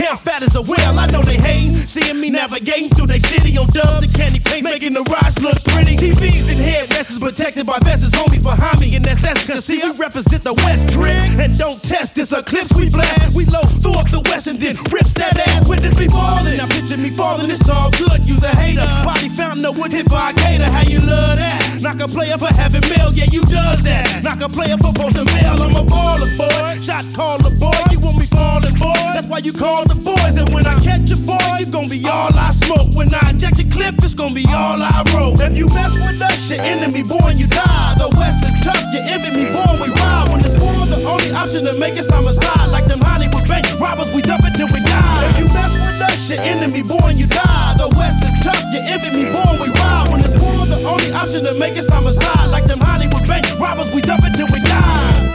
I'm fat as a whale, I know they hate. Seeing me navigating through they city on dubs and candy paint, making the rides look pretty. TVs and headrests protected by vests, homies behind me, and that's cause see, we represent the West trick. And don't test this, eclipse we blast. We low through up the West and then rip that ass. Witness me falling, now picture me falling, it's all good. Use a hater, body fountain of wood hit by a gator. How you love that? Knock a player for having mail, yeah, you does that. Knock a player for posting mail, I'm a baller, boy. Shot caller, boy, you want me falling, boy. That's why you call the boys. And when I catch a boy, you gon' be all I smoke. When I inject the clip, it's gon' be all I roll. If you mess with us, your enemy, boy, you die. The West is tough, you envy me, boy, we ride. When it's war, the only option to make us homicide. Like them Hollywood bank robbers, we dump it till we die. If you mess with us, your enemy, boy, you die. The West is tough, you envy me, boy, we ride. When it's war, the only option to make us homicide. Like them Hollywood bank robbers, we dump it till we die.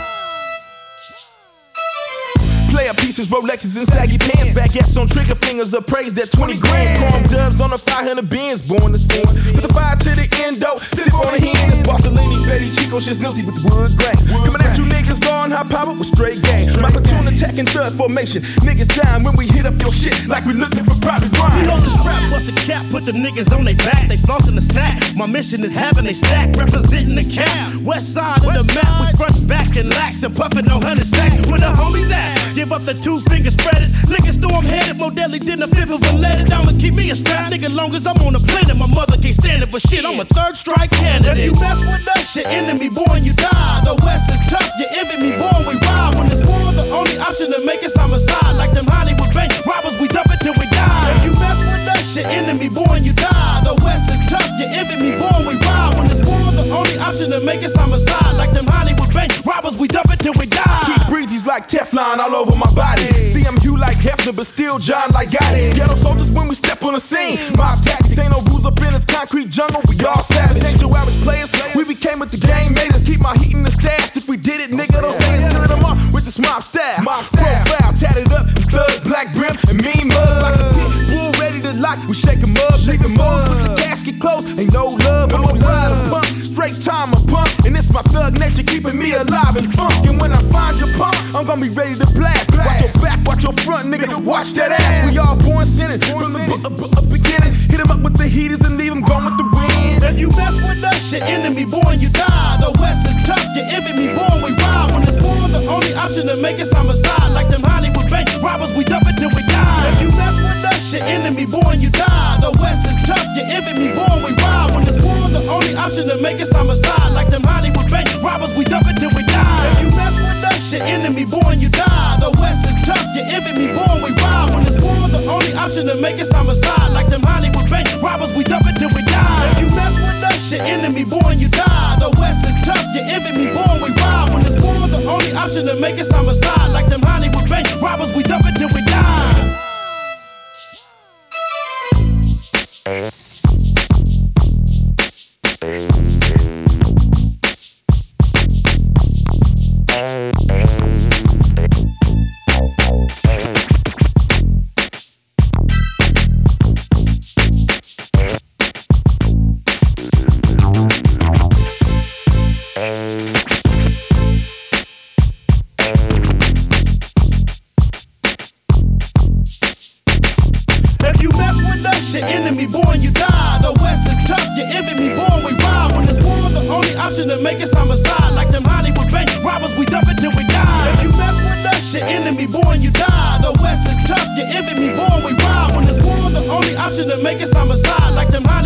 Player pieces, Rolexes and saggy pants. Baguettes on trigger fingers, appraised at 20 grand. Chrome doves on a 500 Benz, born to sin. With the fire to the endo, sip on the hand. It's Barcelini, Betty Chico, shit's nilty with the wood grain. Coming at you niggas, going high power with straight game. My platoon attacking third formation. Niggas dying when we hit up your shit like we looking for private crime. You know the strap, bust the cap, put them niggas on their back. They flossing the sack. My mission is having they stack, representing the cap. West side of the map, we front, back, and lax. And puffing on 100 sacks. Where the homies at? Give up the 2 fingers spread it. Niggas storm headed, more deadly than the fifth of a leaded. I'ma keep me a strap, nigga, long as I'm on the planet. My mother can't stand it for shit, I'm a third strike candidate. If you mess with us, your enemy, boy, you die. The West is tough, you envy me, boy, we ride. When it's war, the only option to make us homicide. Like them Hollywood bank robbers, we dump it till we die. If you mess with us, your enemy, boy, you die. The West is tough, you envy me, boy, we ride. When it's war, the only option to make us homicide. Like them Hollywood bank robbers, we dump it till we die. Keep breezies like Teflon all over my body. See, I'm Hugh like Hefner, but still John like Gotti. Ghetto soldiers when we step on the scene. Mob tactics, ain't no rules up in this concrete jungle. We all savage, ain't your average players. We became what the game made us. Keep my heat in the stash. If we did it, nigga, those hands kill them up with this mob style. Profile, tatted up, thug, black brim, and mean mug like a pit bull ready to lock. We shake 'em up, shake 'em up. With the gasket closed, ain't no love, I'm a rider pump. Straight time, a pump. And it's my thug nature keeping me alive and funk. And when I find your pump, I'm gonna be ready to blast. Watch your back, watch your front, nigga, watch that ass. We all born sinning from the beginning. Hit 'em up with the heaters and leave 'em gone with the wind. If you mess with us, your enemy, boy, you die. The West is tough, you envy me, boy, we ride. When it's war, the only option to make us homicide. Like them Hollywood bank robbers, we dump it till we die. If you mess with us, your enemy, boy, you die. The West is tough, you envy me, boy, we ride. When it's war, the only option to make us homicide. Like them Hollywood bank robbers, we dump it till we die. If you mess with us, your enemy, boy, you die. The West is tough, you envy me, boy, we ride. When it's war, the only option to make us homicide. Like them Hollywood bank robbers, we dump it till we die. If you mess with us, your enemy, boy, you die. The West is tough, you envy me, boy, we ride. When it's war, the only option to make us homicide. Like them Hollywood bank robbers, we dump it till we die. To make us homicide. Like them Hollywood bank robbers, we dump it till we die. If you mess with us, your enemy, boy, you die. The West is tough, you envy me, boy, we ride. When it's war, the only option to make us homicide. Like them Hollywood